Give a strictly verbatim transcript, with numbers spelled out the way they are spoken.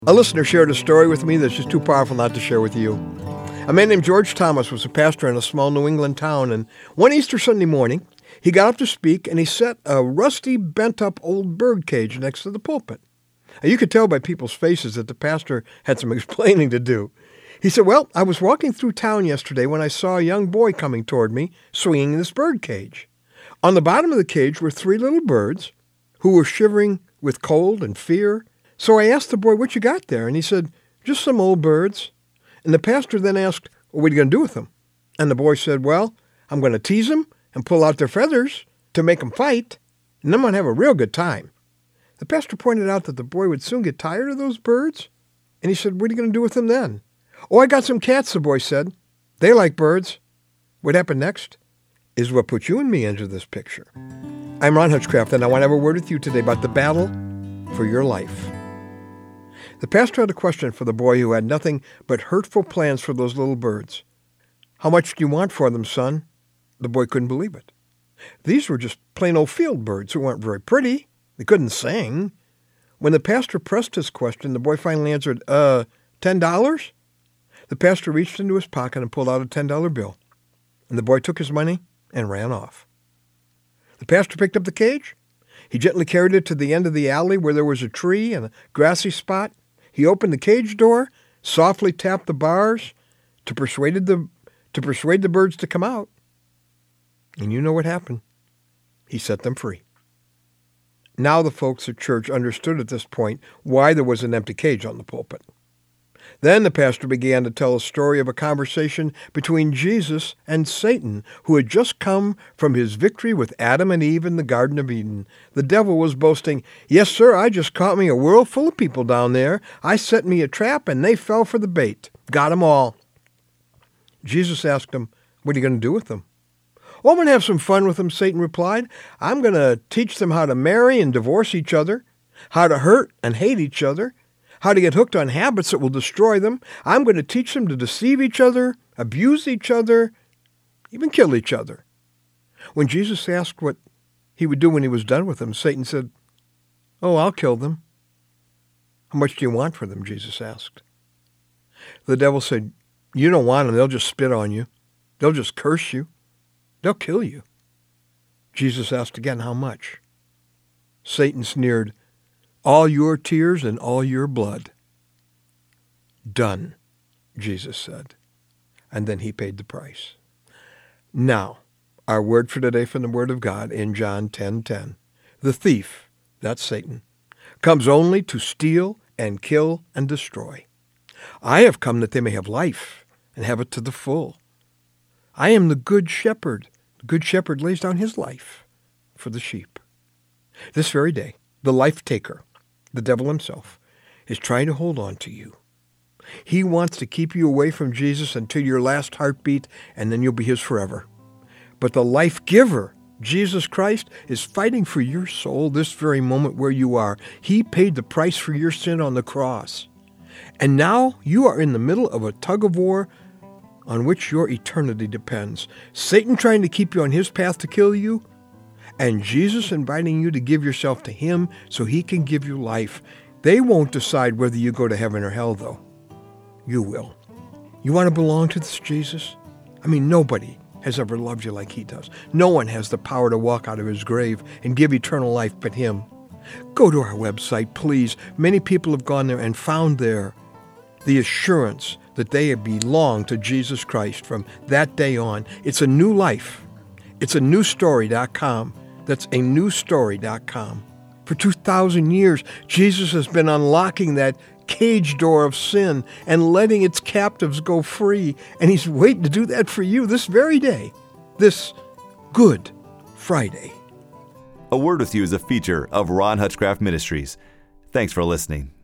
A listener shared a story with me that's just too powerful not to share with you. A man named George Thomas was a pastor in a small New England town, and one Easter Sunday morning, he got up to speak, and he set a rusty, bent-up old bird cage next to the pulpit. Now, you could tell by people's faces that the pastor had some explaining to do. He said, "Well, I was walking through town yesterday when I saw a young boy coming toward me, swinging this bird cage. On the bottom of the cage were three little birds who were shivering with cold and fear. So I asked the boy, 'What you got there?' And he said, 'Just some old birds.' And the pastor then asked, 'Well, what are you going to do with them?' And the boy said, 'Well, I'm going to tease them and pull out their feathers to make them fight, and I'm going to have a real good time.' The pastor pointed out that the boy would soon get tired of those birds, and he said, 'What are you going to do with them then?' 'Oh, I got some cats,' the boy said. 'They like birds.' What happened next is what put you and me into this picture. I'm Ron Hutchcraft, and I want to have a word with you today about the battle for your life. The pastor had a question for the boy who had nothing but hurtful plans for those little birds. 'How much do you want for them, son?' The boy couldn't believe it. These were just plain old field birds who weren't very pretty. They couldn't sing. When the pastor pressed his question, the boy finally answered, uh, ten dollars? The pastor reached into his pocket and pulled out a ten dollar bill, and the boy took his money and ran off. The pastor picked up the cage. He gently carried it to the end of the alley where there was a tree and a grassy spot. He opened the cage door, softly tapped the bars to persuade the, to persuade the birds to come out. And you know what happened. He set them free. Now the folks at church understood at this point why there was an empty cage on the pulpit. Then the pastor began to tell a story of a conversation between Jesus and Satan, who had just come from his victory with Adam and Eve in the Garden of Eden. The devil was boasting, "Yes, sir, I just caught me a world full of people down there. I set me a trap, and they fell for the bait. Got 'em all." Jesus asked him, "What are you going to do with them?" "Oh, I'm going to have some fun with them," Satan replied. "I'm going to teach them how to marry and divorce each other, how to hurt and hate each other, how to get hooked on habits that will destroy them. I'm going to teach them to deceive each other, abuse each other, even kill each other." When Jesus asked what he would do when he was done with them, Satan said, "Oh, I'll kill them." "How much do you want for them?" Jesus asked. The devil said, "You don't want them. They'll just spit on you. They'll just curse you. They'll kill you." Jesus asked again, "How much?" Satan sneered, "All your tears and all your blood." "Done," Jesus said. And then he paid the price. Now, our word for today from the Word of God in John ten ten. The thief, that's Satan, comes only to steal and kill and destroy. I have come that they may have life and have it to the full. I am the good shepherd. The good shepherd lays down his life for the sheep. This very day, the life taker, the devil himself, is trying to hold on to you. He wants to keep you away from Jesus until your last heartbeat, and then you'll be his forever. But the life giver, Jesus Christ, is fighting for your soul this very moment where you are. He paid the price for your sin on the cross. And now you are in the middle of a tug of war on which your eternity depends. Satan trying to keep you on his path to kill you, and Jesus inviting you to give yourself to him so he can give you life. They won't decide whether you go to heaven or hell, though. You will. You want to belong to this Jesus? I mean, nobody has ever loved you like he does. No one has the power to walk out of his grave and give eternal life but him. Go to our website, please. Many people have gone there and found there the assurance that they belong to Jesus Christ from that day on. It's a new life. It's a new story dot com. That's a new story dot com. For two thousand years, Jesus has been unlocking that cage door of sin and letting its captives go free. And he's waiting to do that for you this very day, this Good Friday. A Word with You is a feature of Ron Hutchcraft Ministries. Thanks for listening.